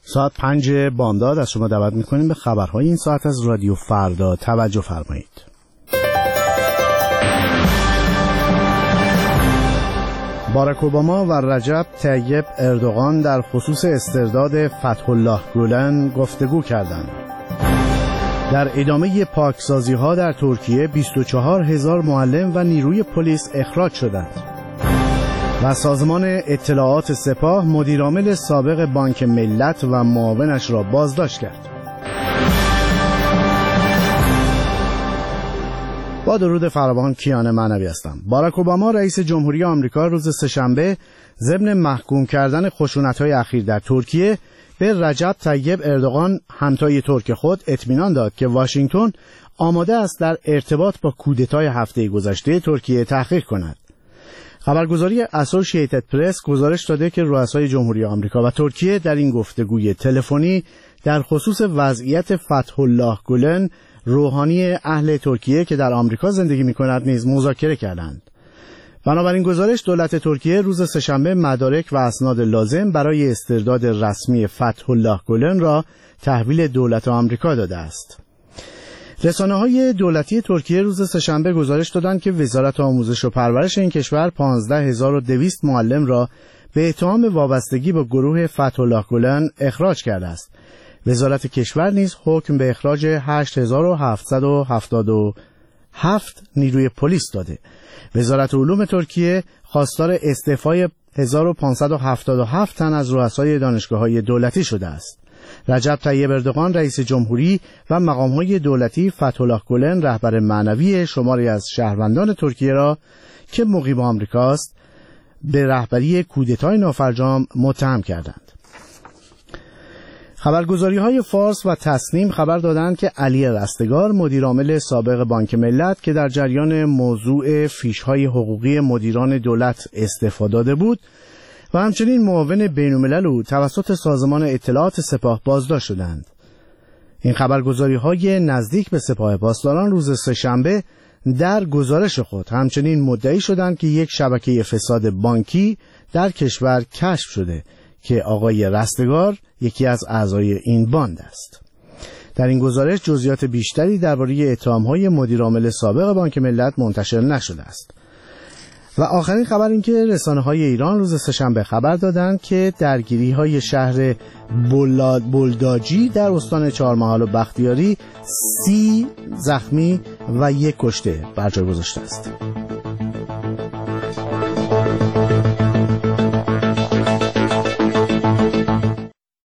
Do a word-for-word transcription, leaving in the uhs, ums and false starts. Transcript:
ساعت پنج بامداد از شما دعوت میکنیم به خبرهای این ساعت از رادیو فردا. توجه فرمایید. باراک اوباما و رجب طیب اردوغان در خصوص استرداد فتح الله گولن گفتگو کردند. در ادامه پاکسازی ها در ترکیه بیست و چهار هزار معلم و نیروی پلیس اخراج شدند. و سازمان اطلاعات سپاه مدیرعامل سابق بانک ملت و معاونش را بازداشت کرد. با درود فراوان، کیان معنوی هستم. باراک اوباما رئیس جمهوری آمریکا روز سه‌شنبه ضمن محکوم کردن خشونت‌های اخیر در ترکیه به رجب طیب اردوغان همتای ترک خود اطمینان داد که واشنگتن آماده است در ارتباط با کودتای هفته گذشته ترکیه تحقیق کند. خبرگزاری اسوسییتد پرس گزارش داده که رؤسای جمهوری آمریکا و ترکیه در این گفتگوی تلفنی در خصوص وضعیت فتح الله گولن، روحانی اهل ترکیه که در آمریکا زندگی می‌کند، نیز مذاکره کردند. بنابراین گزارش دولت ترکیه روز سه‌شنبه مدارک و اسناد لازم برای استرداد رسمی فتح الله گولن را تحویل دولت آمریکا داده است. رسانه‌های دولتی ترکیه روز سه‌شنبه گزارش دادند که وزارت آموزش و پرورش این کشور پانزده هزار و دویست معلم را به اتهام وابستگی با گروه فتح الله گولن اخراج کرده است. وزارت کشور نیز حکم به اخراج هشت هزار و هفتصد و هفتاد و هفت نیروی پلیس داده. وزارت علوم ترکیه خواستار استعفای هزار و پانصد و هفتاد و هفت تن از رؤسای دانشگاه‌های دولتی شده است. رجب طیب اردوغان رئیس جمهوری و مقام‌های دولتی فتح الله گولن رهبر معنوی شماری از شهروندان ترکیه را که مقیم آمریکاست به رهبری کودتای نافرجام متهم کردند. خبرگزاری‌های فارس و تسنیم خبر دادند که علی رستگار مدیرعامل سابق بانک ملت که در جریان موضوع فیش‌های حقوقی مدیران دولت استعفا داده بود و همچنین معاون بین‌الملل او توسط سازمان اطلاعات سپاه بازداشت شدند. این خبرگزاری‌های نزدیک به سپاه پاسداران روز سه‌شنبه در گزارش خود همچنین مدعی شدند که یک شبکه فساد بانکی در کشور کشف شده که آقای رستگار یکی از اعضای این باند است. در این گزارش جزئیات بیشتری درباره اتهام‌های مدیرعامل سابق بانک ملت منتشر نشده است. و آخرین خبر این که رسانه‌های ایران روز سه‌شنبه خبر دادند که درگیری‌های شهر بلداجی در استان چهارمحال و بختیاری سی زخمی و یک کشته بر جای گذاشته است.